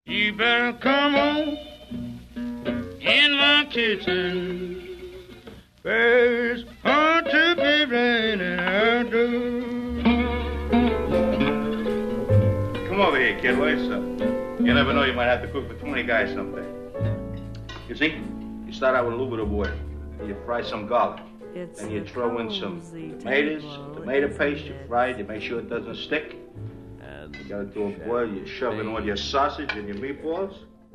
You better come on in my kitchen. There's hard to be raining out do. Come over here, kid. What's up? You never know, you might have to cook for 20 guys someday. You see, you start out with a little bit of oil. You fry some garlic. Then you throw in some tomatoes, tomato paste. You fry it. You make sure it doesn't stick. You got it to a boil. You shove in all your sausage and your meatballs.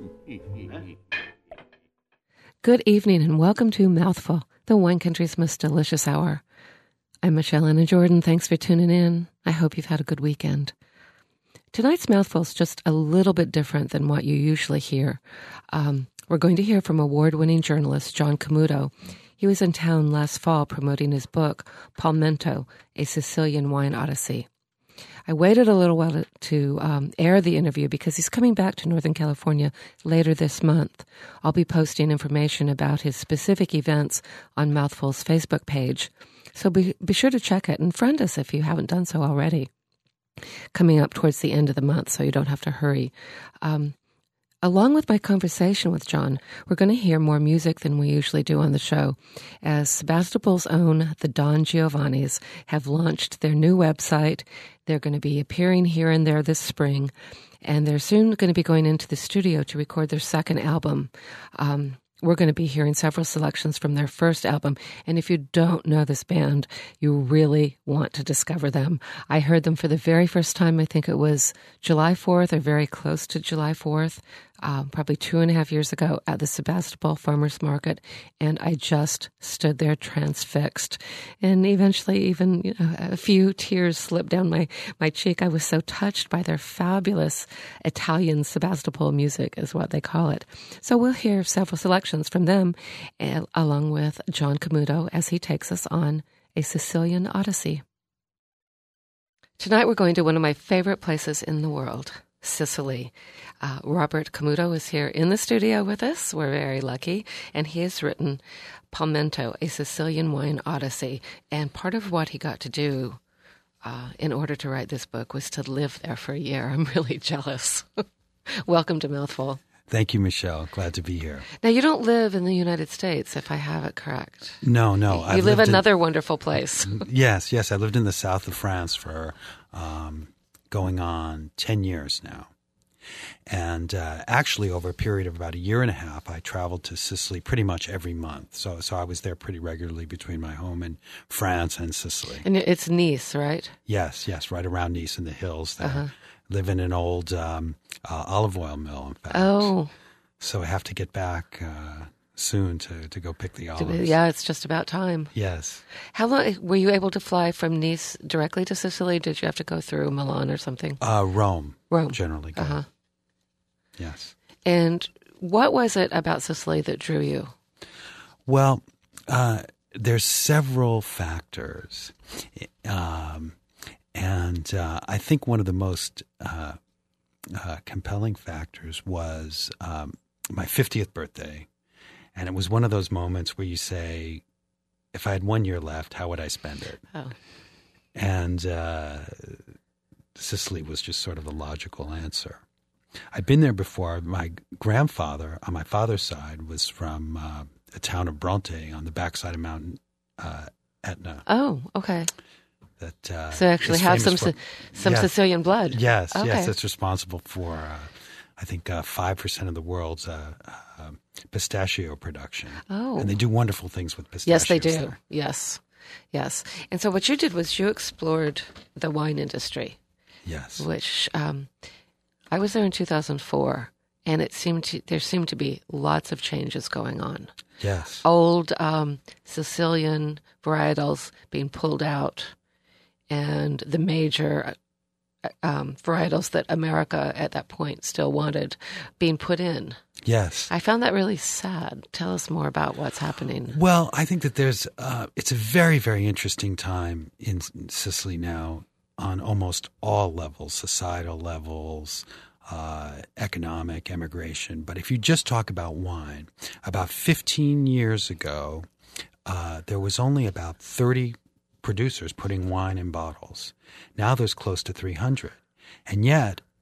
Good evening and welcome to Mouthful, the wine country's most delicious hour. I'm Michelle Anna Jordan. Thanks for tuning in. I hope you've had a good weekend. Tonight's Mouthful is just a little bit different than what you usually hear. We're going to hear from award-winning journalist John Camuto. He was in town last fall promoting his book, Palmento, A Sicilian Wine Odyssey. I waited a little while to air the interview because he's coming back to Northern California later this month. I'll be posting information about his specific events on Mouthful's Facebook page, so be sure to check it and friend us if you haven't done so already. Coming up towards the end of the month, so you don't have to hurry. Along with my conversation with John, we're going to hear more music than we usually do on the show, as Sebastopol's own the Don Giovannis have launched their new website. They're going to be appearing here and there this spring, and they're soon going to be going into the studio to record their second album. We're going to be hearing several selections from their first album, and if you don't know this band, you really want to discover them. I heard them for the very first time, I think it was July 4th or very close to July 4th, probably 2.5 years ago at the Sebastopol Farmers Market, and I just stood there transfixed. And eventually even a few tears slipped down my cheek. I was so touched by their fabulous Italian Sebastopol music, is what they call it. So we'll hear several selections from them, along with John Camuto as he takes us on A Sicilian Odyssey. Tonight we're going to one of my favorite places in the world, Sicily. Robert Camuto is here in the studio with us. We're very lucky. And he has written Palmento, A Sicilian Wine Odyssey. And part of what he got to do in order to write this book was to live there for a year. I'm really jealous. Welcome to Mouthful. Thank you, Michelle. Glad to be here. Now, you don't live in the United States, if I have it correct. No. You live another wonderful place. Yes. I lived in the south of France for going on 10 years now. And actually, over a period of about 1.5 years, I traveled to Sicily pretty much every month. So I was there pretty regularly between my home in France and Sicily. And it's Nice, right? Yes, right around Nice in the hills there. Uh-huh. Live in an old olive oil mill, in fact. Oh. So I have to get back soon to go pick the olives. Yeah, it's just about time. Yes. How long were you able to fly from Nice directly to Sicily? Did you have to go through Milan or something? Rome. Generally. Uh-huh. Yes. And what was it about Sicily that drew you? Well, there's several factors. And I think one of the most compelling factors was my 50th birthday. And it was one of those moments where you say, if I had 1 year left, how would I spend it? Oh. And Sicily was just sort of a logical answer. I'd been there before. My grandfather, on my father's side, was from the town of Bronte on the backside of Mount Etna. Oh, okay. That so actually have some Sicilian blood. Yes, okay. Yes. That's responsible for, I think, 5% of the world's pistachio production. Oh. And they do wonderful things with pistachios. Yes, they do. There. Yes. And so what you did was you explored the wine industry. Yes. Which I was there in 2004, and there seemed to be lots of changes going on. Yes. Old Sicilian varietals being pulled out, and the major varietals that America at that point still wanted being put in. Yes. I found that really sad. Tell us more about what's happening. Well, I think that it's a very, very interesting time in Sicily now on almost all levels, societal levels, economic, immigration. But if you just talk about wine, about 15 years ago, there was only about 30 producers putting wine in bottles. Now there's close to 300. And yet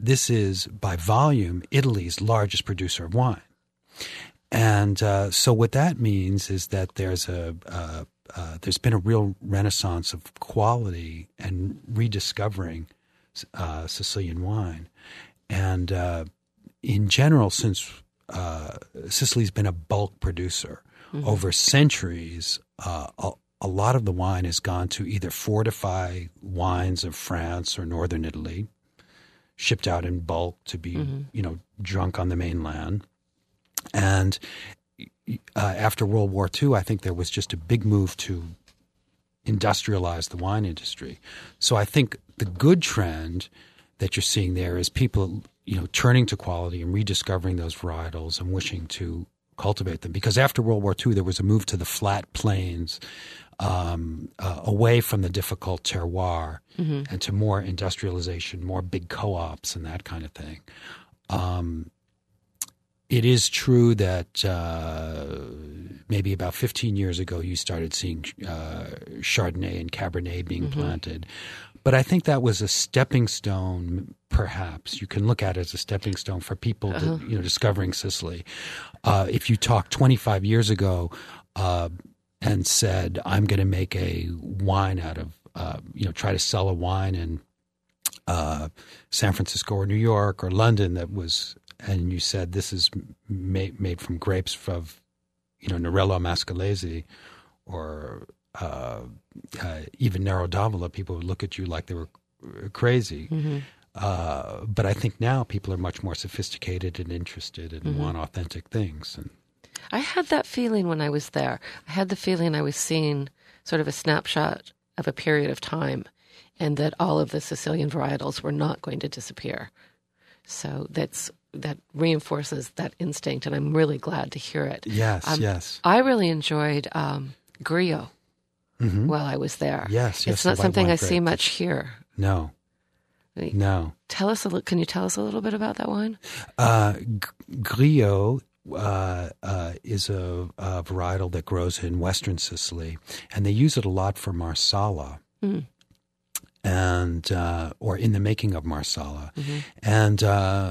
this is, by volume, Italy's largest producer of wine. And so what that means is that there's been a real renaissance of quality and rediscovering Sicilian wine. And in general, since Sicily's been a bulk producer, over centuries, a lot of the wine has gone to either fortify wines of France or northern Italy, shipped out in bulk to be, drunk on the mainland. And after World War II, I think there was just a big move to industrialize the wine industry. So I think the good trend that you're seeing there is people, turning to quality and rediscovering those varietals and wishing to cultivate them. Because after World War II, there was a move to the flat plains, away from the difficult terroir, and to more industrialization, more big co-ops and that kind of thing. It is true that maybe about 15 years ago you started seeing Chardonnay and Cabernet being planted. But I think that was a stepping stone, perhaps. You can look at it as a stepping stone for people discovering Sicily. If you talked 25 years ago and said, I'm going to make a wine out of, try to sell a wine in San Francisco or New York or London and you said this is made from grapes of, Nerello Mascalese or even Nero d'Avola, people would look at you like they were crazy. But I think now people are much more sophisticated and interested and want authentic things. And I had that feeling when I was there. I had the feeling I was seeing sort of a snapshot of a period of time and that all of the Sicilian varietals were not going to disappear. So that reinforces that instinct, and I'm really glad to hear it. Yes, yes. I really enjoyed Grillo while I was there. Yes, it's not something I see much here. No. Tell us can you tell us a little bit about that wine? Grillo is a varietal that grows in western Sicily, and they use it a lot for Marsala. And or in the making of Marsala. And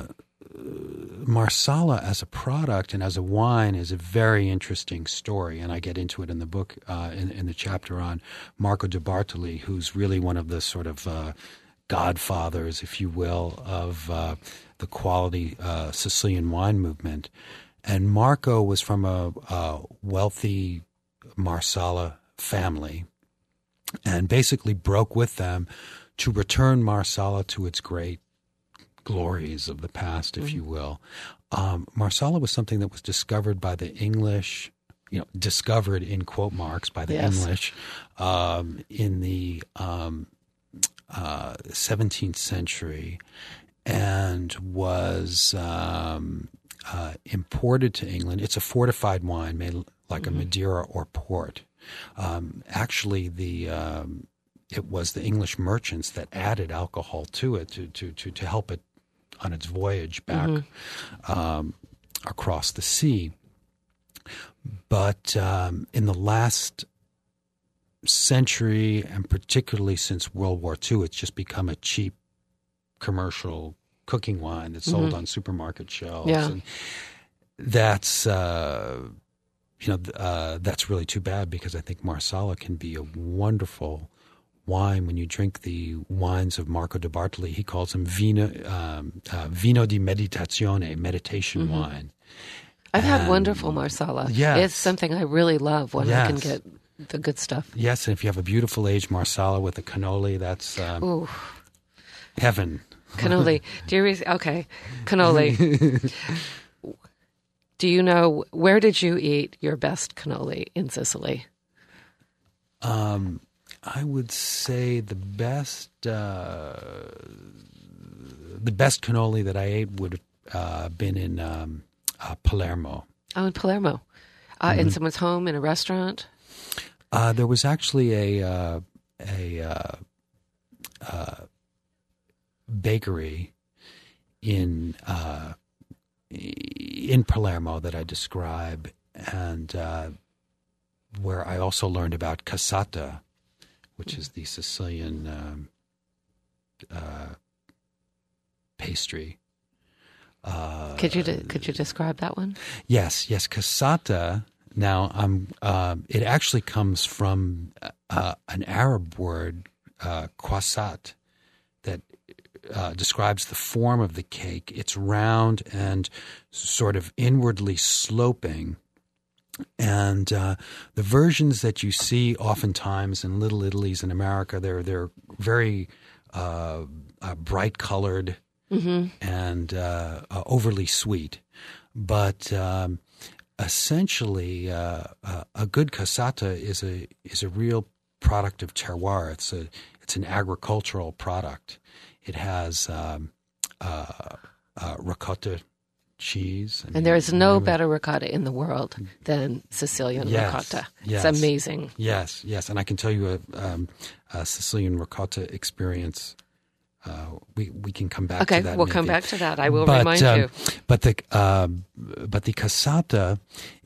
Marsala as a product and as a wine is a very interesting story, and I get into it in the book, in the chapter on Marco de Bartoli, who's really one of the sort of godfathers, if you will, of the quality Sicilian wine movement. And Marco was from a wealthy Marsala family, and basically broke with them to return Marsala to its great glories of the past, if you will. Marsala was something that was discovered by the English, discovered in quote marks by the English in the 17th century, and was imported to England. It's a fortified wine made like a Madeira or port. Actually, it was the English merchants that added alcohol to it to help it on its voyage back across the sea. But in the last century, and particularly since World War II, it's just become a cheap commercial cooking wine that's sold on supermarket shelves. Yeah. And that's that's really too bad, because I think Marsala can be a wonderful wine when you drink the wines of Marco de Bartoli. He calls them vino di meditazione, meditation wine. I've had wonderful Marsala. Yes. It's something I really love when I can get the good stuff. Yes, and if you have a beautiful aged Marsala with a cannoli, that's heaven. Cannoli. Okay, cannoli. Do you know, where did you eat your best cannoli in Sicily? I would say the best cannoli that I ate would have been in Palermo. Oh, in Palermo. In someone's home, in a restaurant? There was actually a bakery in Palermo that I describe, and where I also learned about cassata, which is the Sicilian pastry. Could you describe that one? Yes. Cassata. Now, it actually comes from an Arab word, kwasat, that describes the form of the cake. It's round and sort of inwardly sloping. And the versions that you see oftentimes in Little Italy's in America, they're very bright colored and overly sweet. But essentially, a good cassata is a real product of terroir. It's an agricultural product. It has ricotta cheese. And there is no better ricotta in the world than Sicilian ricotta. Yes. It's amazing. Yes. And I can tell you a Sicilian ricotta experience. We can come back to that. Okay, we'll come back to that. I will remind you. But the cassata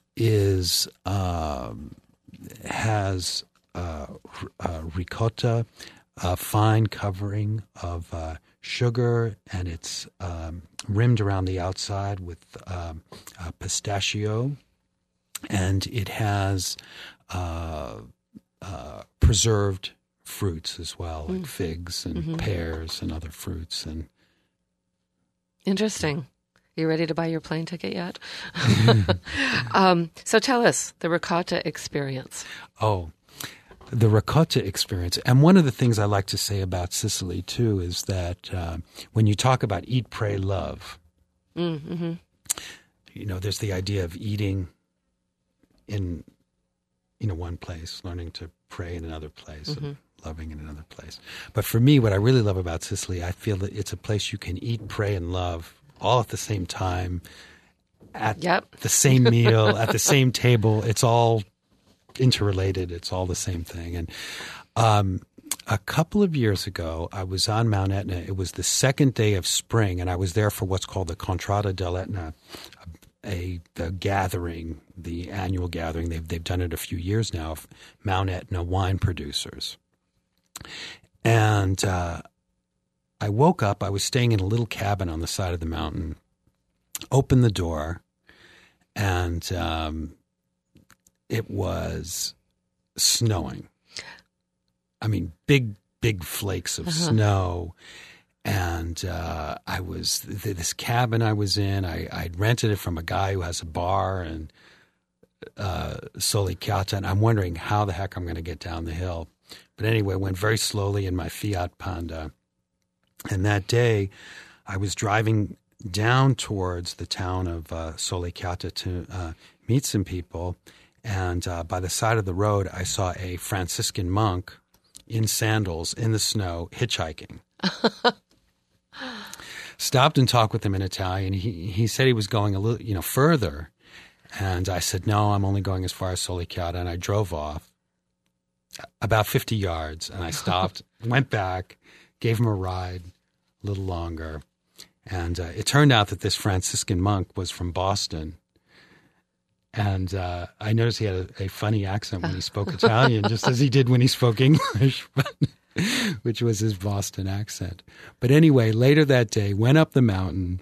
has ricotta, a fine covering of sugar, and it's rimmed around the outside with pistachio, and it has preserved fruits as well, like figs and pears and other fruits. And interesting. You ready to buy your plane ticket yet? So tell us the ricotta experience. Oh, the ricotta experience. And one of the things I like to say about Sicily, too, is that when you talk about eat, pray, love, there's the idea of eating in one place, learning to pray in another place, and loving in another place. But for me, what I really love about Sicily, I feel that it's a place you can eat, pray, and love all at the same time, at the same meal, at the same table. It's all interrelated. It's all the same thing. And a couple of years ago, I was on Mount Etna. It was the second day of spring, and I was there for what's called the Contrada dell'Etna, the gathering, the annual gathering. They've done it a few years now of Mount Etna wine producers. And I woke up. I was staying in a little cabin on the side of the mountain, opened the door, and it was snowing. I mean, big flakes of snow. And I was this cabin I was in. I'd rented it from a guy who has a bar in Solicata, and I'm wondering how the heck I'm going to get down the hill. But anyway, went very slowly in my Fiat Panda. And that day, I was driving down towards the town of Solicata to meet some people. And by the side of the road, I saw a Franciscan monk in sandals in the snow hitchhiking. Stopped and talked with him in Italian. He said he was going a little, further. And I said, no, I'm only going as far as Solicata. And I drove off about 50 yards. And I stopped, went back, gave him a ride a little longer. And it turned out that this Franciscan monk was from Boston. And I noticed he had a funny accent when he spoke Italian, just as he did when he spoke English, which was his Boston accent. But anyway, later that day, went up the mountain,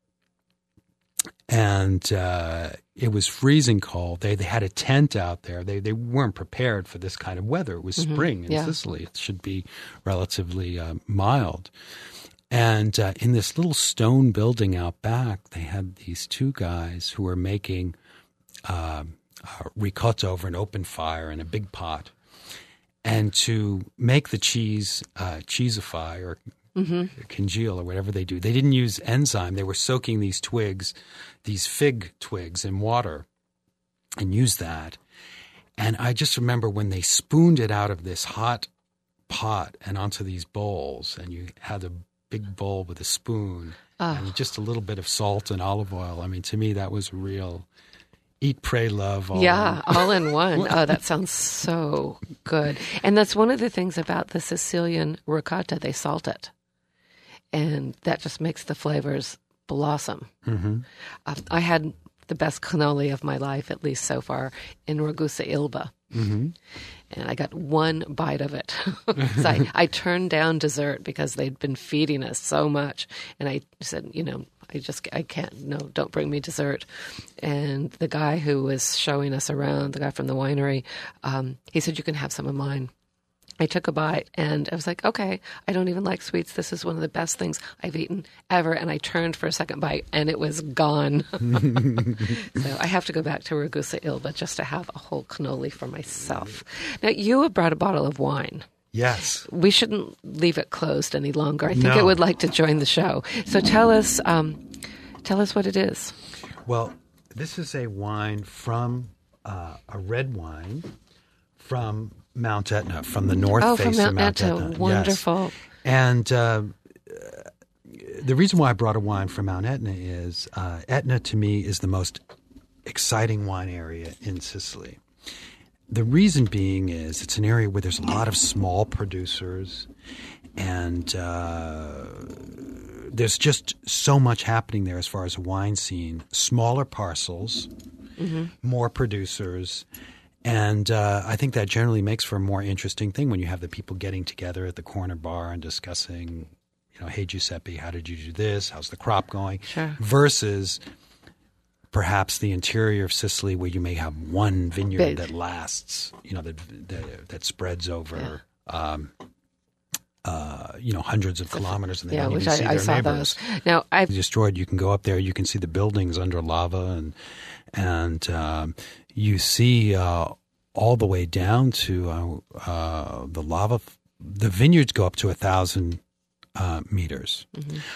and it was freezing cold. They had a tent out there. They weren't prepared for this kind of weather. It was spring in Sicily. It should be relatively mild. And in this little stone building out back, they had these two guys who were making ricotta over an open fire in a big pot. And to make the cheesify or congeal or whatever they do, they didn't use enzyme. They were soaking these fig twigs in water and used that. And I just remember when they spooned it out of this hot pot and onto these bowls, and you had a big bowl with a spoon and just a little bit of salt and olive oil. I mean, to me, that was real eat, pray, love. All in one. Oh, that sounds so good. And that's one of the things about the Sicilian ricotta. They salt it. And that just makes the flavors blossom. I had the best cannoli of my life, at least so far, in Ragusa Ilva. And I got one bite of it. So I turned down dessert because they'd been feeding us so much. And I said, I can't, no, don't bring me dessert. And the guy who was showing us around, the guy from the winery, he said, you can have some of mine. I took a bite and I was like, okay, I don't even like sweets. This is one of the best things I've eaten ever. And I turned for a second bite and it was gone. So I have to go back to Ragusa Ilva just to have a whole cannoli for myself. Now, you have brought a bottle of wine. Yes. We shouldn't leave it closed any longer. I think it would like to join the show. So tell us what it is. Well, this is a wine from a red wine from Mount Etna, from the north face of Mount Etna. Wonderful. Yes. And the reason why I brought a wine from Mount Etna is Etna, to me, is the most exciting wine area in Sicily. The reason being is it's an area where there's a lot of small producers, and there's just so much happening there as far as a wine scene. Smaller parcels, more producers. And I think that generally makes for a more interesting thing when you have the people getting together at the corner bar and discussing, hey, Giuseppe, how did you do this? How's the crop going? Sure. Versus perhaps the interior of Sicily where you may have one vineyard that lasts, that spreads over, hundreds of kilometers, and they don't even see their neighbors. Those. Now, I've destroyed. You can go up there. You can see the buildings under lava, and you see all the way down to the lava. The vineyards go up to 1,000 meters.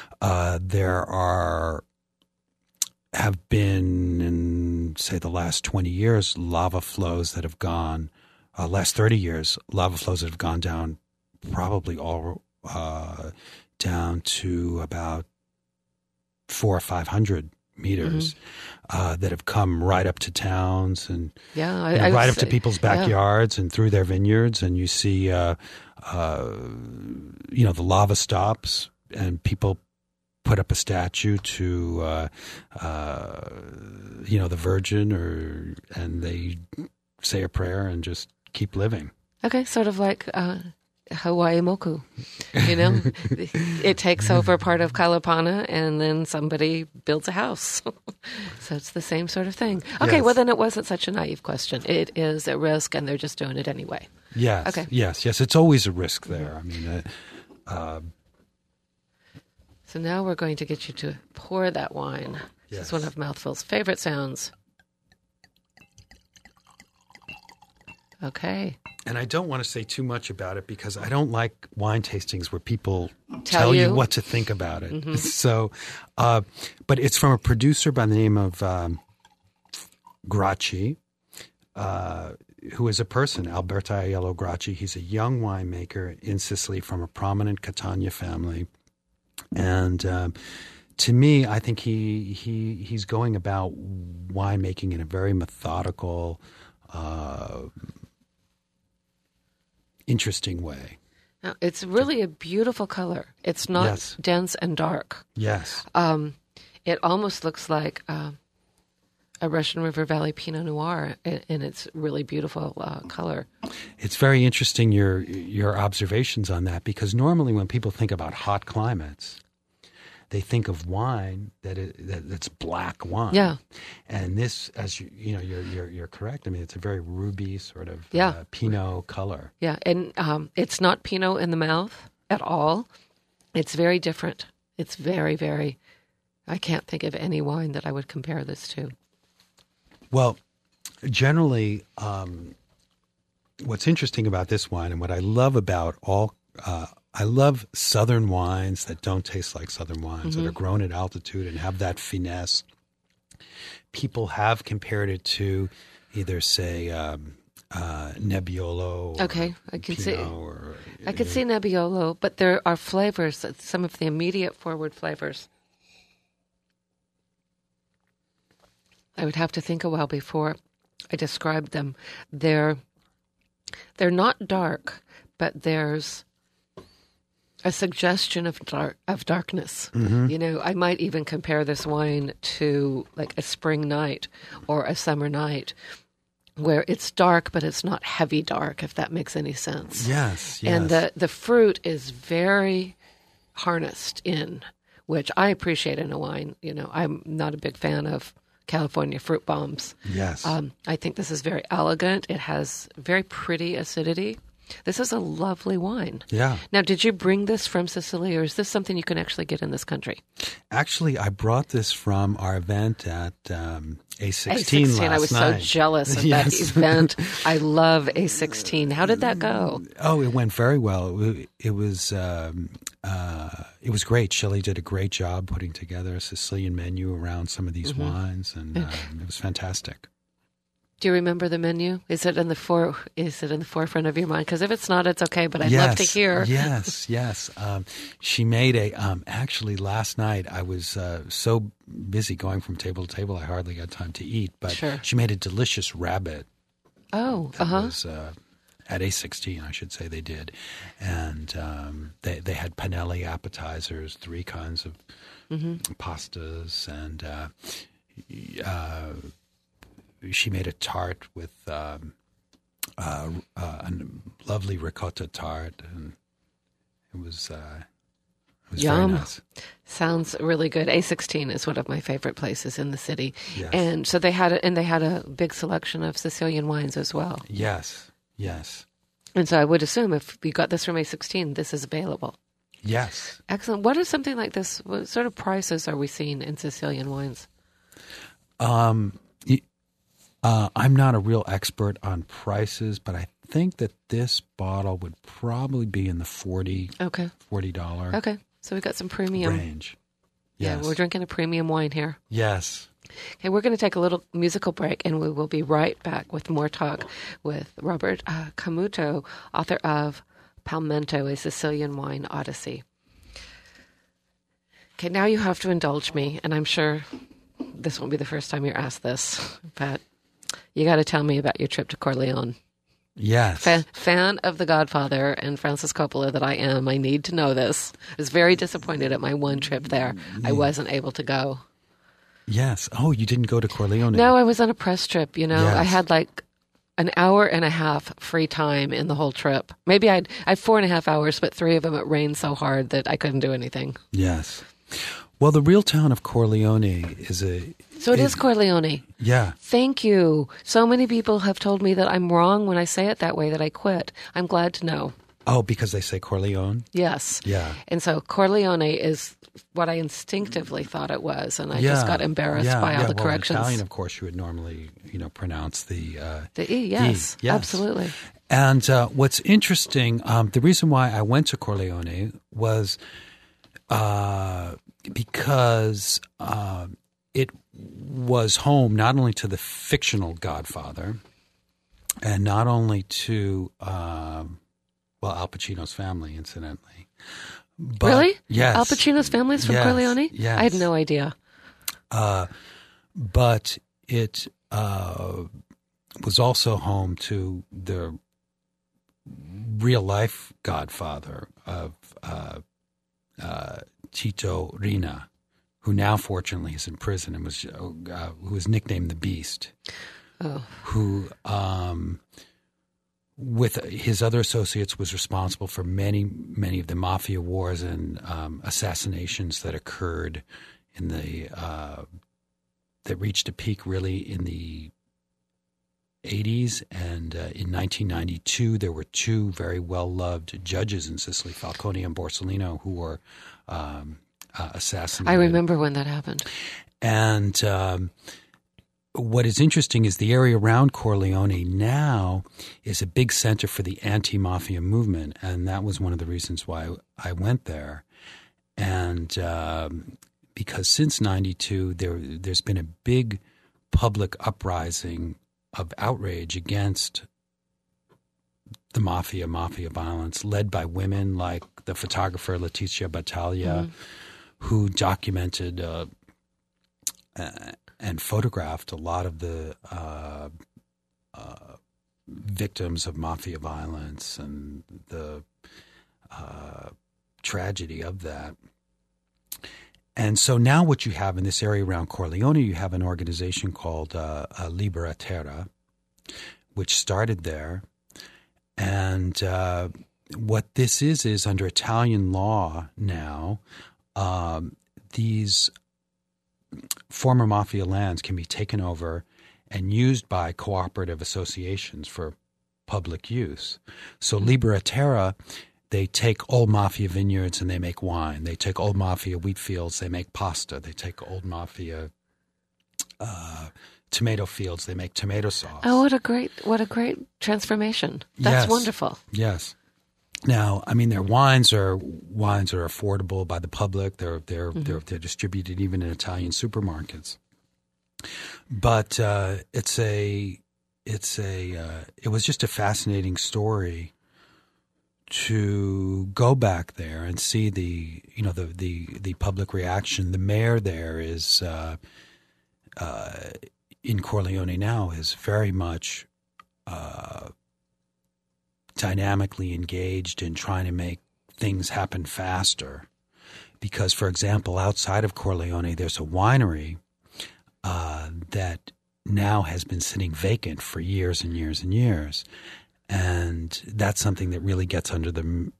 There have been, in say the last 20 years, lava flows that have gone. Last 30 years, lava flows that have gone down, probably all down to about 400 or 500 meters. That have come right up to towns and right up to people's backyards and through their vineyards, and you see, the lava stops and people put up a statue to, the Virgin, and they say a prayer and just keep living. Okay, sort of like Hawaii Moku, it takes over part of Kalapana and then somebody builds a house. So it's the same sort of thing. Okay, yes. Well then it wasn't such a naive question. It is a risk and they're just doing it anyway. Yes, okay. Yes, it's always a risk there. I mean, so now we're going to get you to pour that wine. Yes. This is one of Mouthful's favorite sounds. Okay. And I don't want to say too much about it because I don't like wine tastings where people tell you what to think about it. So, but it's from a producer by the name of Gracchi, who is a person, Alberto Aiello Gracchi. He's a young winemaker in Sicily from a prominent Catania family. And to me, I think he's going about winemaking in a very methodical, interesting way. Now, it's really a beautiful color. It's not dense and dark. Yes. It almost looks like a Russian River Valley Pinot Noir in its really beautiful color. It's very interesting your observations on that, because normally when people think about hot climates, they think of wine that's black wine. Yeah. And this, as you're correct. I mean, it's a very ruby sort of Pinot color. Yeah, and it's not Pinot in the mouth at all. It's very different. It's very, very. I can't think of any wine that I would compare this to. Well, generally, what's interesting about this wine, and what I love about I love southern wines that don't taste like southern wines, that are grown at altitude and have that finesse. People have compared it to either, say, Nebbiolo. Okay, I can see. I could see see Nebbiolo, but there are flavors, some of the immediate forward flavors. I would have to think a while before I describe them. They're not dark, but there's a suggestion of darkness. I might even compare this wine to like a spring night or a summer night where it's dark, but it's not heavy dark, if that makes any sense. Yes, yes. And the fruit is very harnessed in, which I appreciate in a wine. You know, I'm not a big fan of California fruit bombs. Yes. I think this is very elegant. It has very pretty acidity. This is a lovely wine. Yeah. Now, did you bring this from Sicily, or is this something you can actually get in this country? Actually, I brought this from our event at A16 last night. I was so jealous of that event. I love A16. How did that go? Oh, it went very well. It was great. Shelley did a great job putting together a Sicilian menu around some of these wines, and it was fantastic. Do you remember the menu? Is it in the forefront of your mind? Because if it's not, it's okay. But I'd love to hear. Yes. She made actually last night I was so busy going from table to table I hardly got time to eat. But she made a delicious rabbit. Oh, was at A16, I should say they did, and they had panelli appetizers, 3 kinds of pastas, and she made a tart with a lovely ricotta tart, and it was yum. very nice. Sounds really good. A16 is one of my favorite places in the city, Yes. and so they had a big selection of Sicilian wines as well. Yes. And so I would assume if you got this from A16, this is available. Yes. Excellent. What is something like this? What sort of prices are we seeing in Sicilian wines? I'm not a real expert on prices, but I think that this bottle would probably be in the $40 Okay, so we got some premium range. Yeah, Yes. we're drinking a premium wine here. Yes. Okay, we're going to take a little musical break, and we will be right back with more talk with Robert Camuto, author of Palmento, a Sicilian Wine Odyssey. Okay, now you have to indulge me, and I'm sure this won't be the first time you're asked this, but you got to tell me about your trip to Corleone. Yes. Fan of The Godfather and Francis Coppola that I am, I need to know this. I was very disappointed at my one trip there. I wasn't able to go. Yes. Oh, you didn't go to Corleone? No, I was on a press trip, you know. Yes. I had like an hour and a half free time in the whole trip. Maybe I had 4.5 hours, but 3 of them it rained so hard that I couldn't do anything. Yes. Well, the real town of Corleone is So it is Corleone. Yeah. Thank you. So many people have told me that I'm wrong when I say it that way, that I quit. I'm glad to know. Oh, because they say Corleone? Yes. Yeah. And so Corleone is what I instinctively thought it was, and I just got embarrassed by all the corrections. In Italian, of course, you would normally, pronounce the E. Yes, E. Yes. Absolutely. And what's interesting, the reason why I went to Corleone was because it was home not only to the fictional Godfather, and not only to Al Pacino's family, incidentally. But, really? Yes. Al Pacino's family is from Corleone? Yes. I had no idea. But it was also home to the real-life Godfather of Tito Riina, who now, fortunately, is in prison and who was nicknamed the Beast. Oh. Who, with his other associates, was responsible for many of the mafia wars and assassinations that occurred in that reached a peak really in the 80s. And in 1992, there were 2 very well-loved judges in Sicily, Falcone and Borsellino, who were assassinated. I remember when that happened. And what is interesting is the area around Corleone now is a big center for the anti-mafia movement, and that was one of the reasons why I went there. And because since 92, there's been a big public uprising of outrage against the mafia violence, led by women like the photographer Letizia Battaglia, who documented and photographed a lot of the victims of mafia violence and the tragedy of that. And so now what you have in this area around Corleone, you have an organization called Libera Terra, which started there. And what this is under Italian law now, these former mafia lands can be taken over and used by cooperative associations for public use. So Libera Terra, they take old mafia vineyards and they make wine. They take old mafia wheat fields, they make pasta. They take old mafia tomato fields, they make tomato sauce. Oh, what a great transformation. That's wonderful. Yes. Now, I mean, their wines are affordable by the public. They're distributed even in Italian supermarkets. But it was just a fascinating story to go back there and see the public reaction. The mayor there is in Corleone now is very much dynamically engaged in trying to make things happen faster. Because, for example, outside of Corleone, there's a winery that now has been sitting vacant for years and years and years. And that's something that really gets under the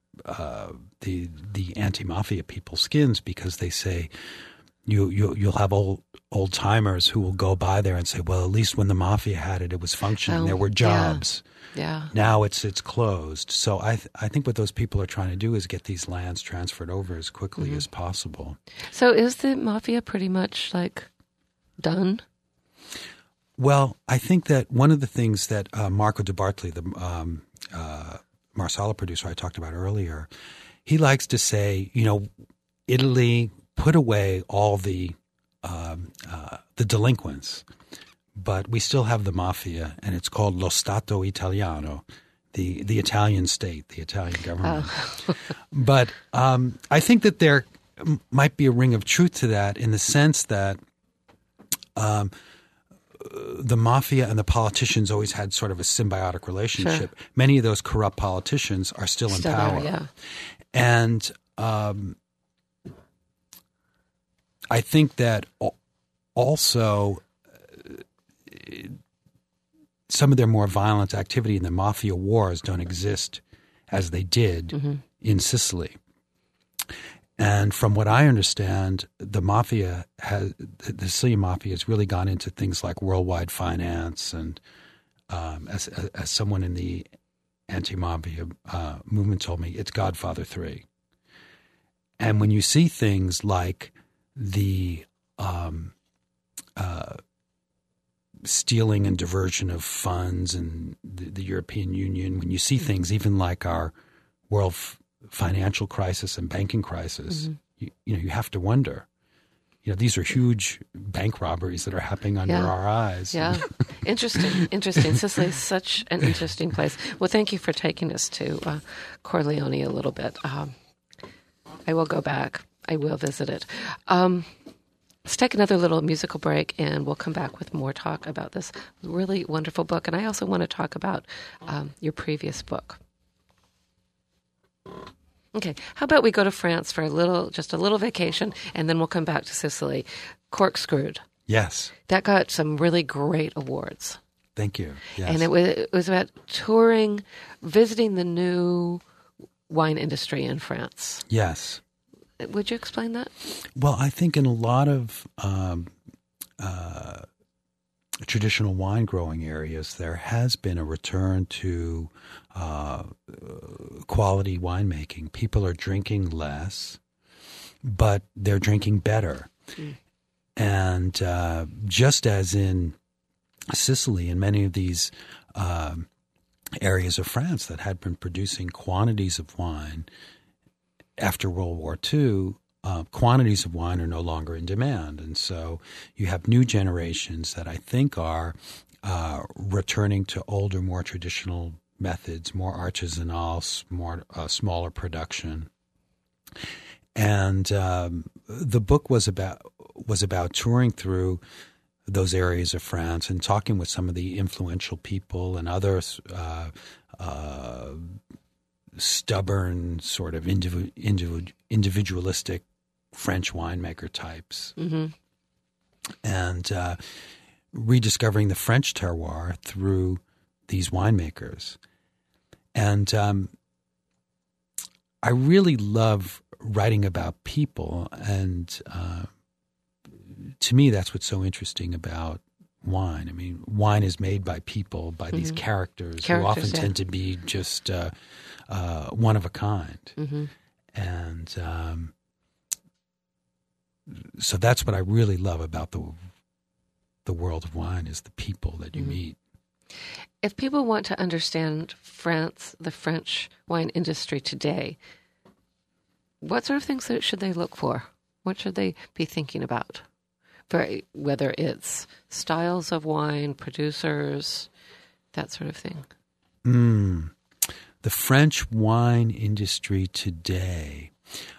anti-mafia people's skins, because they say you'll have old timers who will go by there and say, well, at least when the mafia had it, it was functioning. There were jobs. Yeah. Now it's closed. So I think what those people are trying to do is get these lands transferred over as quickly as possible. So is the mafia pretty much done? Well, I think that one of the things that Marco De Bartoli, the Marsala producer I talked about earlier, he likes to say, Italy put away all the delinquents, but we still have the mafia, and it's called Lo Stato Italiano, the Italian state, the Italian government. Oh. But I think that there might be a ring of truth to that, in the sense that the mafia and the politicians always had sort of a symbiotic relationship. Sure. Many of those corrupt politicians are still in power. There, yeah. And I think that also some of their more violent activity in the mafia wars don't exist as they did in Sicily. And from what I understand, the Sicilian mafia has really gone into things like worldwide finance, and as someone in the anti-mafia movement told me, it's Godfather 3. And when you see things like the stealing and diversion of funds and the European Union, when you see things even like our world financial crisis and banking crisis, you have to wonder. These are huge bank robberies that are happening under our eyes. Yeah, interesting. Sicily is such an interesting place. Well, thank you for taking us to Corleone a little bit. I will go back. I will visit it. Let's take another little musical break, and we'll come back with more talk about this really wonderful book. And I also want to talk about your previous book. Okay, how about we go to France for just a little vacation, and then we'll come back to Sicily. Corkscrewed. Yes. That got some really great awards. Thank you. Yes. And it was about touring, visiting the new wine industry in France. Yes. Would you explain that? Well, I think in a lot of traditional wine growing areas, there has been a return to quality winemaking. People are drinking less, but they're drinking better. And just as in Sicily and many of these areas of France that had been producing quantities of wine after World War II, quantities of wine are no longer in demand. And so you have new generations that I think are returning to older, more traditional methods, more artisanal, more smaller production. And the book was about touring through those areas of France and talking with some of the influential people and others, stubborn, sort of individualistic French winemaker types. And rediscovering the French terroir through these winemakers. And I really love writing about people, and to me, that's what's so interesting about wine. I mean, wine is made by people, by these characters who often tend to be just one of a kind. Mm-hmm. And so that's what I really love about the world of wine, is the people that you meet. If people want to understand France, the French wine industry today, what sort of things should they look for? What should they be thinking about? Whether it's styles of wine, producers, that sort of thing. The French wine industry today,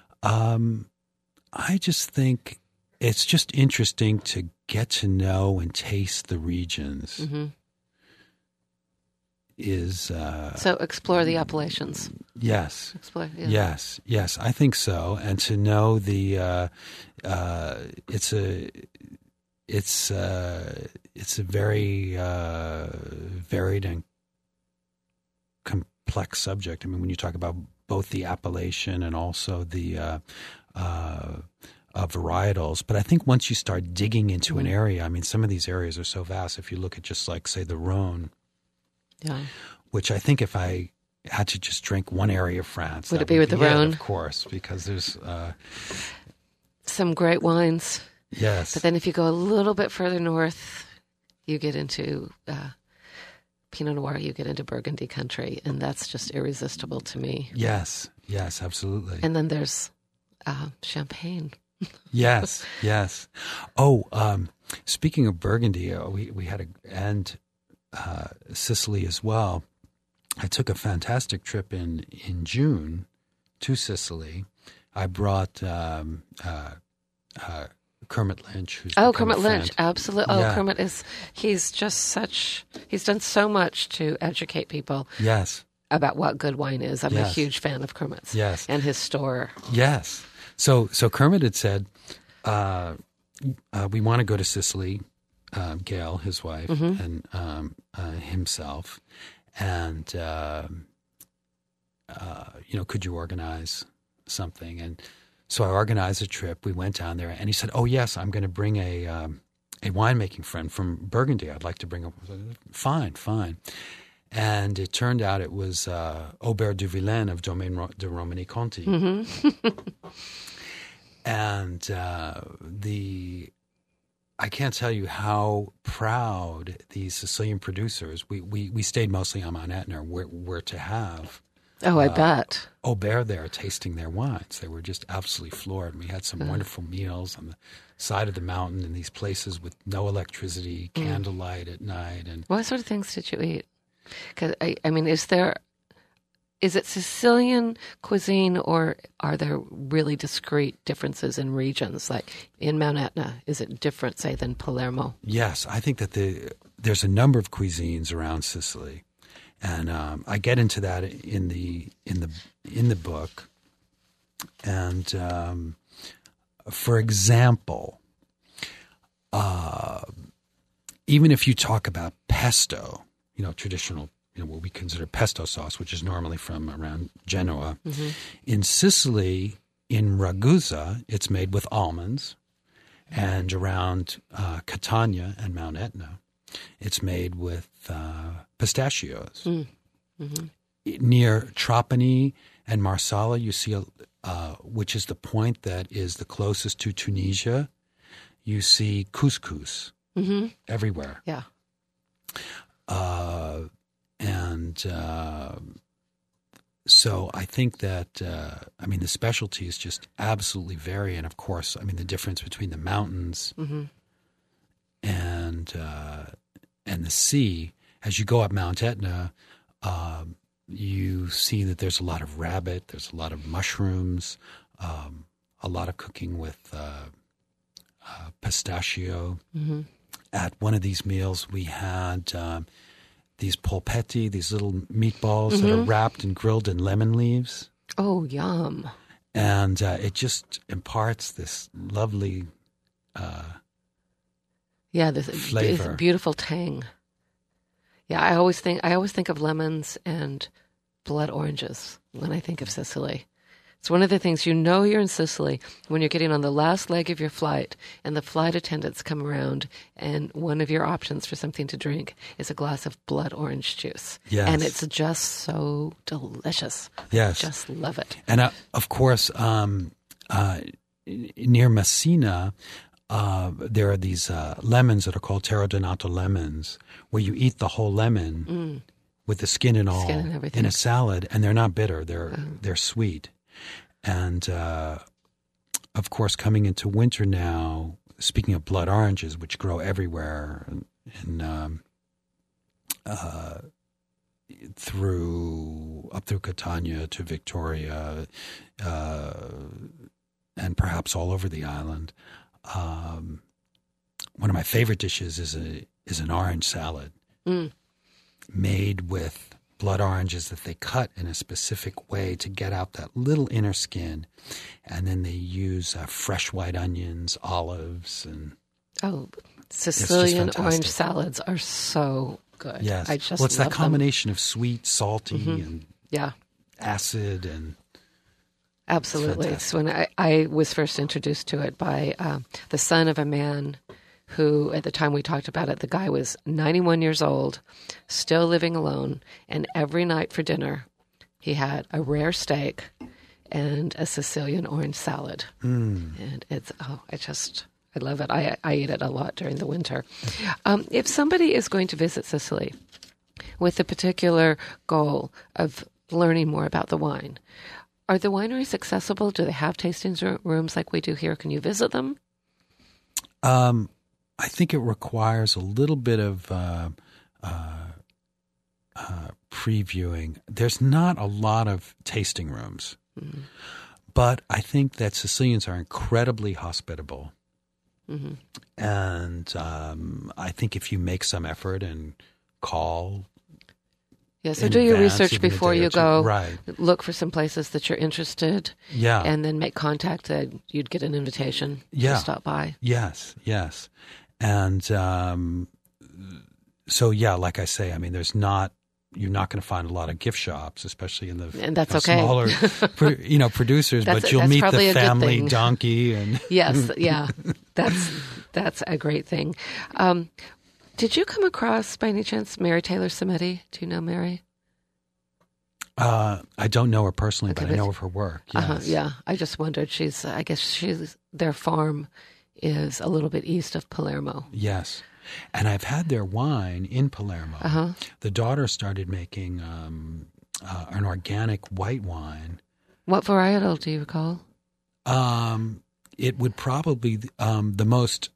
I just think it's just interesting to get to know and taste the regions. Mm-hmm. So explore the appellations. Yes. Explore. Yeah. Yes. I think so, and to know the it's a very varied and complex subject. I mean, when you talk about both the appellation and also the varietals, but I think once you start digging into an area, I mean, some of these areas are so vast. If you look at just like, say, the Rhone. Yeah. Which I think if I had to just drink one area of France, would it be with the Rhone? Of course, because there's some great wines. Yes. But then if you go a little bit further north, you get into Pinot Noir, you get into Burgundy country, and that's just irresistible to me. Yes, absolutely. And then there's Champagne. Yes. Oh, speaking of Burgundy, we had Sicily as well. I took a fantastic trip in June to Sicily. I brought Kermit Lynch. Kermit Lynch, absolutely. Oh, yeah. Kermit he's done so much to educate people. Yes. About what good wine is. I'm a huge fan of Kermit's. Yes. And his store. Yes. So Kermit had said, we want to go to Sicily. Gail, his wife, and himself, and could you organize something? And so I organized a trip. We went down there, and he said, "Oh yes, I'm going to bring a winemaking friend from Burgundy. I'd like to bring a fine." And it turned out it was Aubert du Vilain of Domaine de Romanée-Conti, and I can't tell you how proud these Sicilian producers. We stayed mostly on Mount Etna. We're to have. Oh, I bet. Aubert there tasting their wines. They were just absolutely floored. We had some wonderful meals on the side of the mountain in these places with no electricity, candlelight at night. And what sort of things did you eat? Because I mean, is it Sicilian cuisine, or are there really discrete differences in regions? Like in Mount Etna, is it different, say, than Palermo? Yes, I think that there's a number of cuisines around Sicily, and I get into that in the book. And for example, even if you talk about pesto, traditional. What we consider pesto sauce, which is normally from around Genoa. Mm-hmm. In Sicily, in Ragusa, it's made with almonds. And around Catania and Mount Etna, it's made with pistachios. Mm-hmm. Near Trapani and Marsala, you see, which is the point that is the closest to Tunisia, you see couscous everywhere. Yeah. So I think that, the specialties just absolutely vary. And, of course, the difference between the mountains and the sea. As you go up Mount Etna, you see that there's a lot of rabbit, there's a lot of mushrooms, a lot of cooking with pistachio. Mm-hmm. At one of these meals, we had these polpetti, these little meatballs that are wrapped and grilled in lemon leaves. Oh, yum. And it just imparts this lovely Yeah, this flavor. Beautiful tang. Yeah, I always think of lemons and blood oranges when I think of Sicily. It's one of the things you're in Sicily when you're getting on the last leg of your flight and the flight attendants come around and one of your options for something to drink is a glass of blood orange juice. Yes. And it's just so delicious. Yes. I just love it. And of course, near Messina, there are these lemons that are called Terra Donata lemons, where you eat the whole lemon with the skin and all everything in a salad, and they're not bitter; they're sweet. And of course, coming into winter now, speaking of blood oranges, which grow everywhere, up through Catania to Victoria, and perhaps all over the island. One of my favorite dishes is an orange salad made with blood oranges that they cut in a specific way to get out that little inner skin, and then they use fresh white onions, olives, and Sicilian orange salads are so good. Yes, I just it's that love combination of sweet, salty, and acid and. Absolutely. It's when I was first introduced to it by the son of a man who, at the time we talked about it, the guy was 91 years old, still living alone, and every night for dinner he had a rare steak and a Sicilian orange salad. And it's, I love it. I eat it a lot during the winter. If somebody is going to visit Sicily with a particular goal of learning more about the wine, are the wineries accessible? Do they have tasting rooms like we do here? Can you visit them? I think it requires a little bit of previewing. There's not a lot of tasting rooms, but I think that Sicilians are incredibly hospitable. And I think if you make some effort and call... Yeah, so do your research before you go. Right. Look for some places that you're interested. Yeah. And then make contact that you'd get an invitation to stop by. Yes. And so, like I say, I mean, you're not going to find a lot of gift shops, especially in the and that's okay. smaller, producers, but you'll meet the family donkey. And yes, yeah, that's a great thing. Did you come across, by any chance, Mary Taylor Samedi? Do you know Mary? I don't know her personally, but I know of her work. Yes. Yeah, I just wondered. I guess their farm is a little bit east of Palermo. Yes, and I've had their wine in Palermo. The daughter started making an organic white wine. What varietal do you recall? It would probably the most.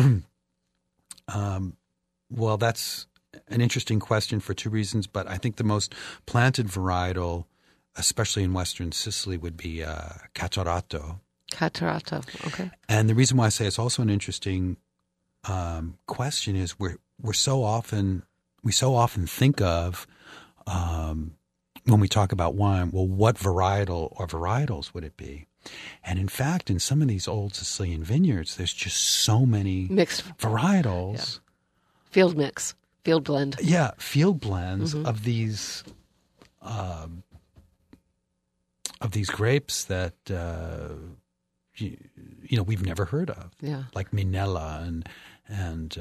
Well, that's an interesting question for two reasons, but I think the most planted varietal, especially in Western Sicily, would be Catarratto. Catarratto, okay. And the reason why I say it's also an interesting question is we so often think of when we talk about wine, well, what varietal or varietals would it be? And in fact, in some of these old Sicilian vineyards, there's just so many mixed varietals. Yeah. Field mix, field blend. Yeah, field blends of these grapes that we've never heard of. Yeah, like Minella and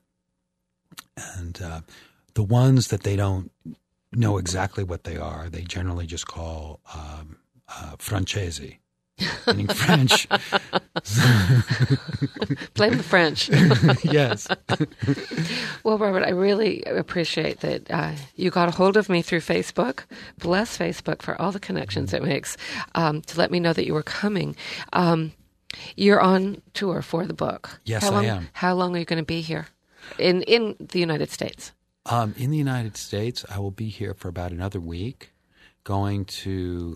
the ones that they don't know exactly what they are, they generally just call Francesi. Meaning French. Blame the French. Yes. Well, Robert, I really appreciate that you got a hold of me through Facebook. Bless Facebook for all the connections it makes to let me know that you were coming. You're on tour for the book. Yes, I am. How long are you going to be here in the United States? In the United States, I will be here for about another week, going to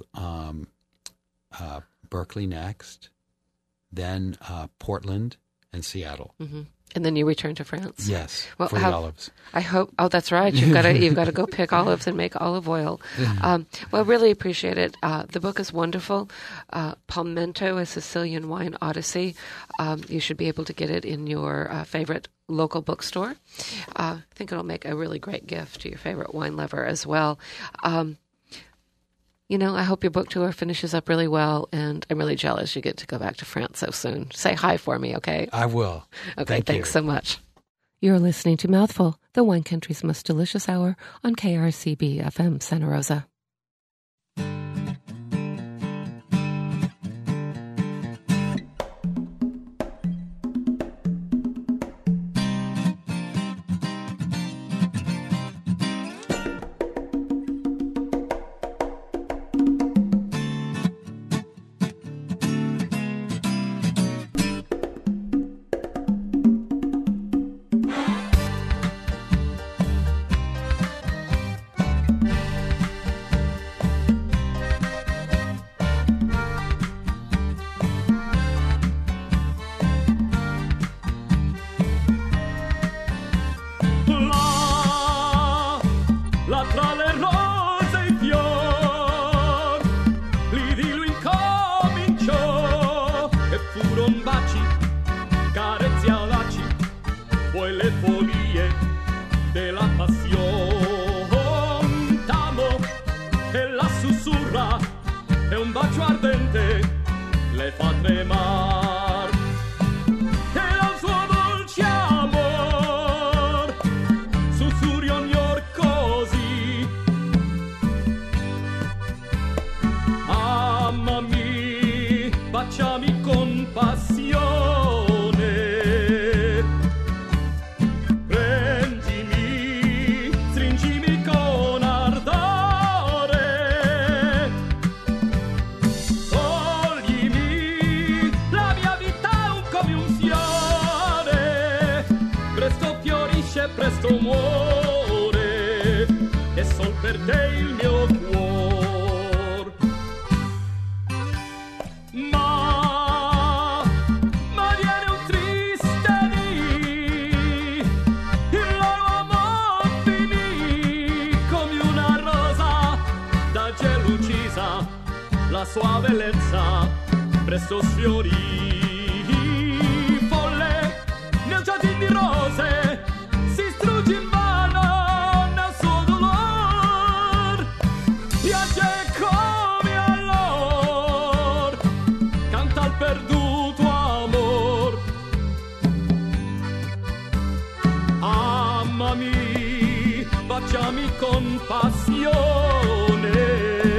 Berkeley next, then Portland and Seattle. And then you return to France. Yes, for the olives. I hope. Oh, that's right. You've got to go pick olives and make olive oil. Well, really appreciate it. The book is wonderful. Palmento: A Sicilian Wine Odyssey. You should be able to get it in your favorite local bookstore. I think it'll make a really great gift to your favorite wine lover as well. I hope your book tour finishes up really well, and I'm really jealous you get to go back to France so soon. Say hi for me, okay? I will. Okay, thanks so much. You're listening to Mouthful, the wine country's most delicious hour on KRCB FM Santa Rosa. La sua bellezza presto sfiorì, folle nel giardino di rose si strugge in vano nel suo dolor, piange come allor, canta il perduto amor. Amami, baciami con passione,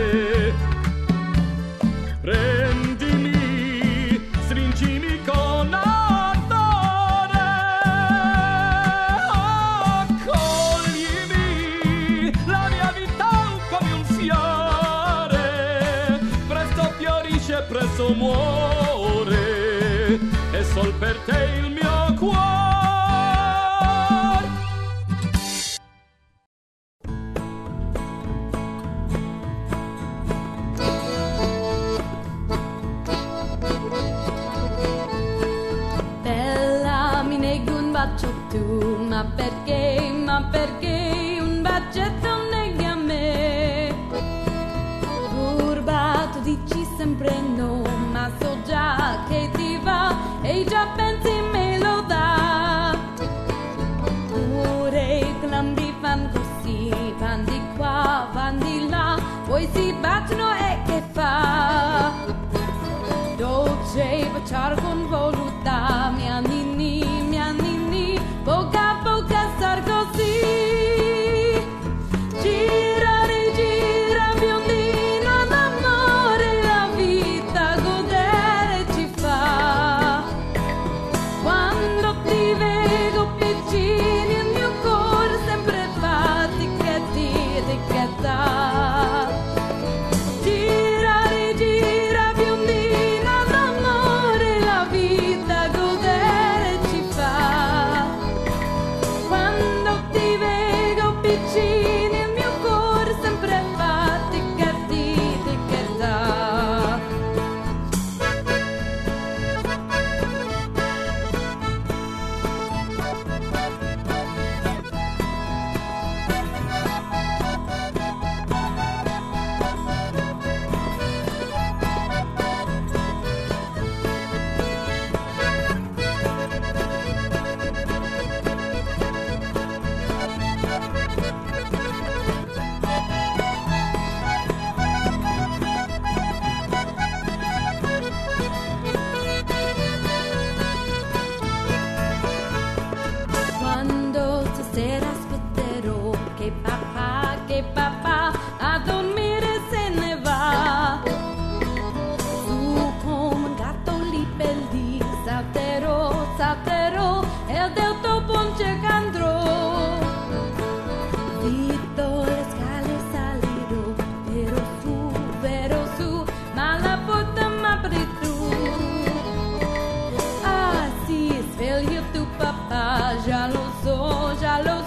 prendimi, stringimi con ardore, accoglimi la mia vita come un fiore, presto fiorisce, presto muore, è sol per te il mio cuore. Tu, ma perché un bacetto neghi a me? Turbato dici sempre no, ma so già che ti va e già pensi me lo dà. Pure i clambi fan così, van di qua, van di là, poi si battono e che fa? Dolce baciare con voluttà, mia ninni, bocca a bocca star così, gira rigira biondino d'amore, la vita godere ci fa. Quando ti vedo piccini il mio cuore sempre fatica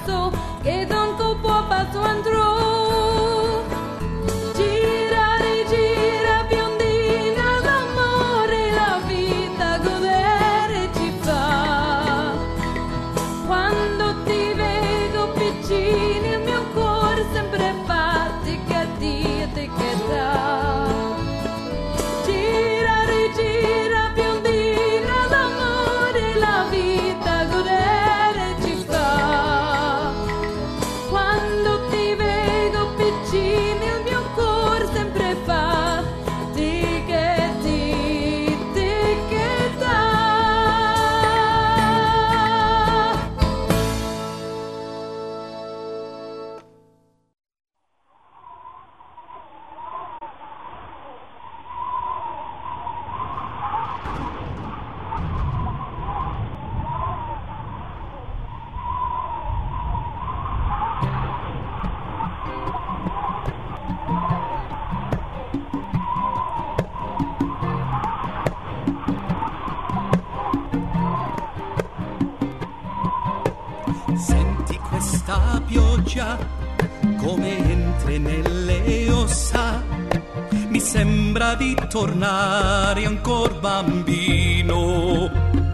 passo, che donco può passo andrò. Gira, rigira, biondina, l'amore, la vita, godere ci fa. Quando ti vedo piccini, il mio cuore sempre fa ticca tia, ticca ta. Gira, rigira, biondina, l'amore, la vita, godere ci fa. Quando ti vedo piccini, il mio cuore sempre fa ticca ti, ticca ta. Senti questa pioggia come entra nelle ossa, mi sembra di tornare ancora bambino.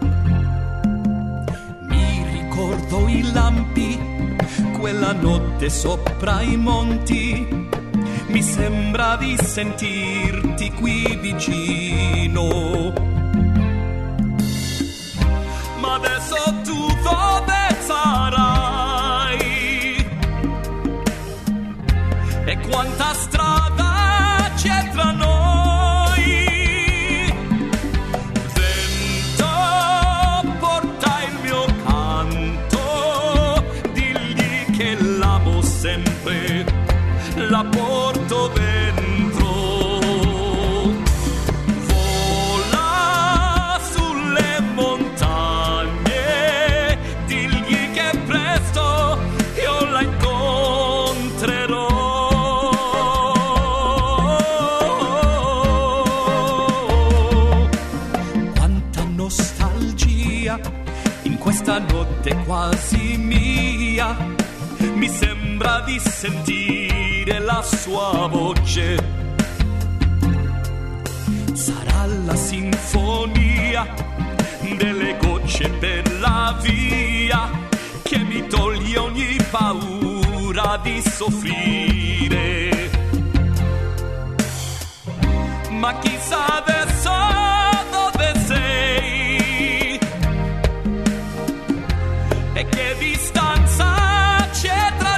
Mi ricordo i lampi, quella notte sopra i monti, mi sembra di sentirti qui vicino. Ma adesso tu dove sarai? E quanta strada c'è tra noi? Vento, porta il mio canto, digli che l'amo sempre, la porto dentro. Vola sulle montagne, digli che presto io la incontrerò. Quanta nostalgia in questa notte quasi mia, mi sembra di sentire la sua voce. Sarà la sinfonia delle gocce per la via che mi toglie ogni paura di soffrire. Ma chissà adesso dove sei e che distanza c'è tra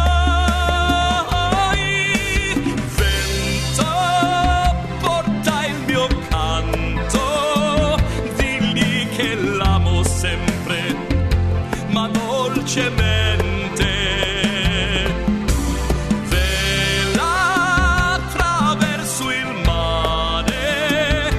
noi. Vento, porta il mio canto, digli che l'amo sempre, ma dolcemente. Vela attraverso il mare,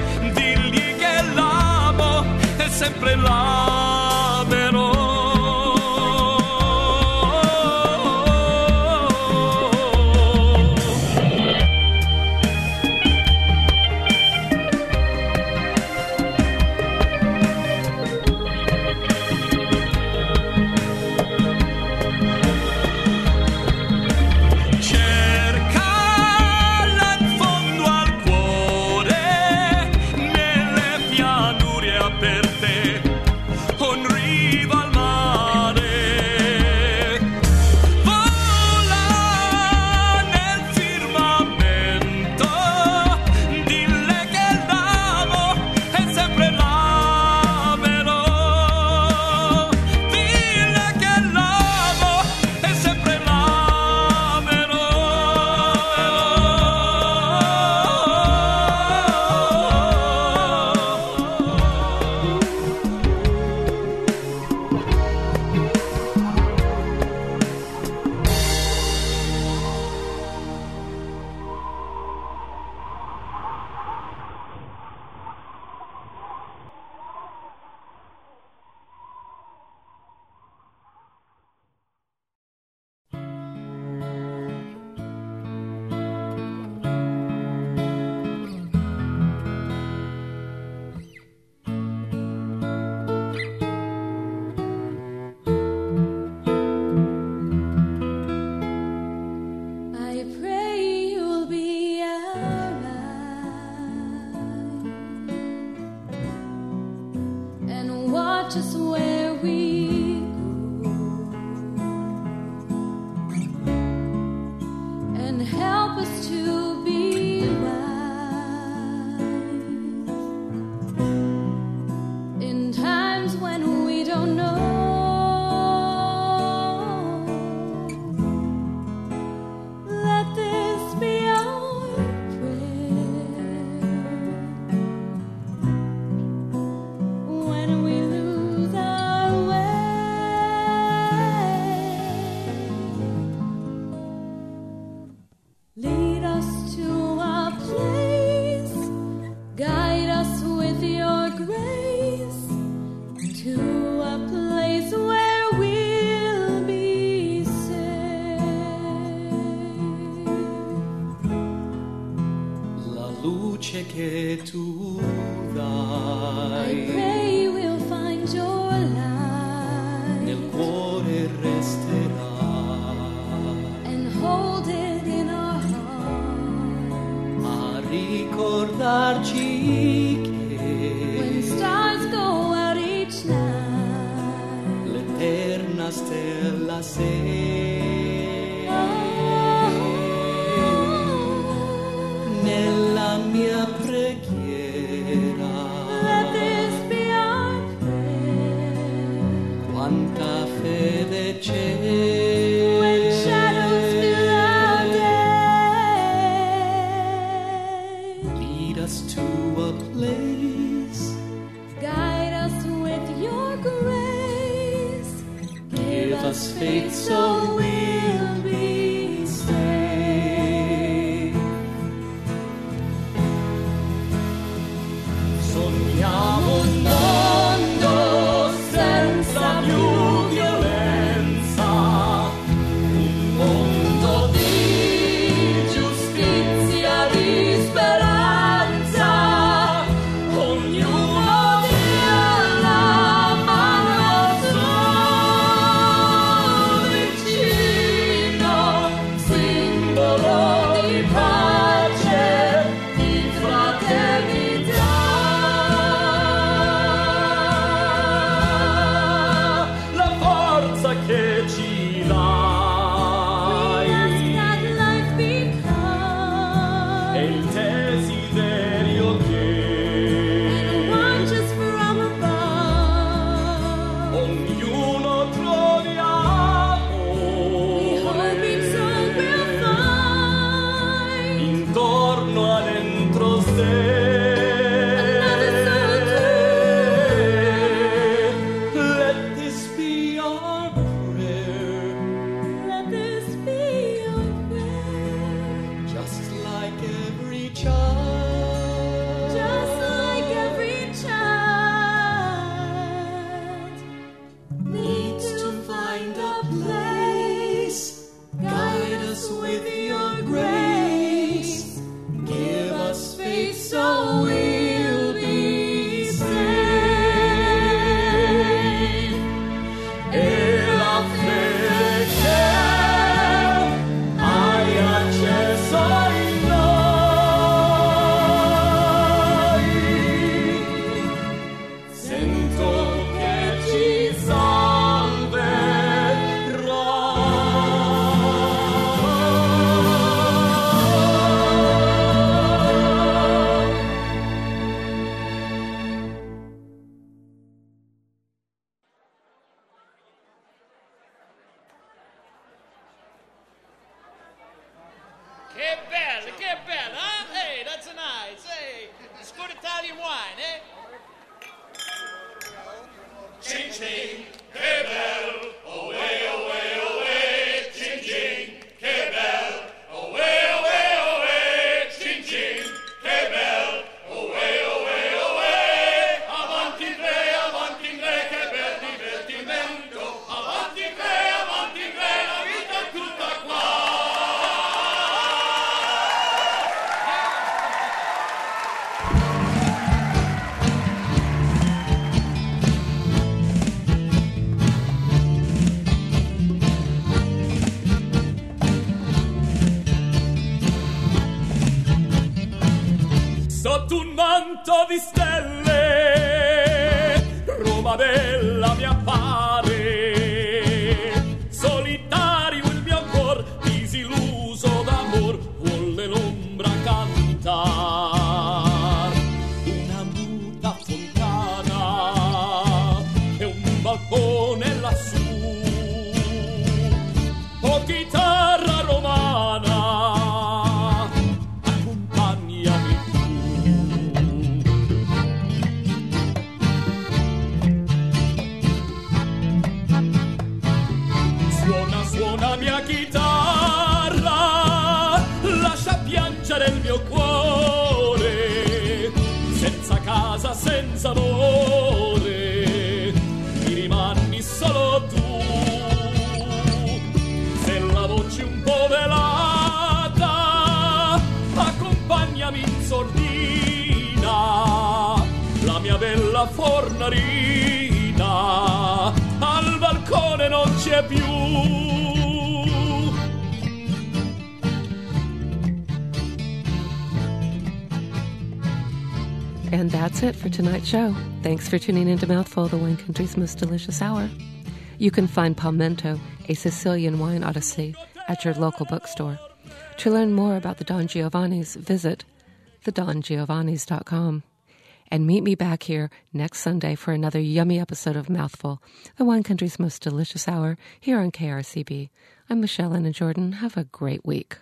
voce che tu dai. I pray we'll find your light. Nel cuore resterà. And hold it in our heart. A ricordarci che when stars go out each night, l'eterna stella sei. Nella mia preghiera, let this be our prayer. Quanta fede c'è. When shadows fill our day, Lead us to a place. guide us with your grace. Give us faith so we'll be safe. Sogniamo un mondo senza più violenza, un mondo di giustizia, di speranza. Ognuno dia la mano sul vicino, simbolo di pace, di fraternità. La forza che ci dai that life become è il desiderio che watches from above. ognuno trovi We hope amore it's all we'll find. intorno a dentro sé. Let this be our prayer, Let this be your prayer. just like every child. Just like every child needs to find a place. Guide us with your grace. Give us faith so we'll be safe. E la fede che hai acceso in noi, sento che ci salverà. Che bello, huh? Hey, that's nice. Hey, it's good Italian wine, eh? Cing cing, che bello, away, away, away, cing cing, che bello, away, away, away, cing cing, che bello, away, away, away, avanti tre, che bel divertimento, avanti tre, la vita è tutta qua. Sotto un manto di stelle, Roma bella mi appare. Solitario il mio cor, disilluso d'amor, vuole l'ombra cantar. Una muta fontana e un balcone lassù. Oh, chitarra romana, accompagnami tu. Suona, suona mia chitarra, lascia piangere il mio cuore. Senza casa, senza amore, mi rimani solo tu. Se la voce un po' velata, accompagnami in sordina. fornarina, al balcone non c'è più. And that's it for tonight's show. Thanks for tuning into Mouthful, the wine country's most delicious hour. You can find Palmento, a Sicilian wine odyssey, at your local bookstore. To learn more about the Don Giovanni's, visit thedongiovannis.com. And meet me back here next Sunday for another yummy episode of Mouthful, the wine country's most delicious hour, here on KRCB. I'm Michelle Anna Jordan. Have a great week.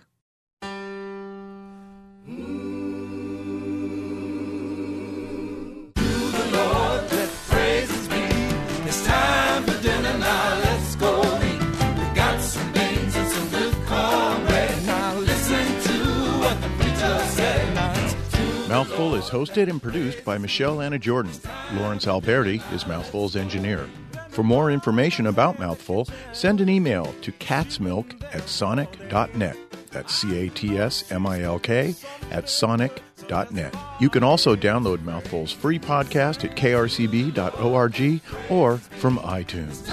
Mouthful is hosted and produced by Michelle Anna Jordan. Lawrence Alberti is Mouthful's engineer. For more information about Mouthful, send an email to catsmilk@sonic.net. That's CATSMILK @sonic.net. You can also download Mouthful's free podcast at krcb.org or from iTunes.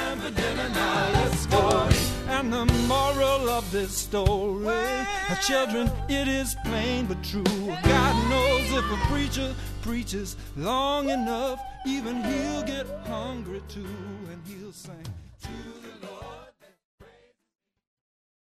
And the moral of this story, children, it is plain but true. God knows if a preacher preaches long enough, even he'll get hungry too, and he'll sing to the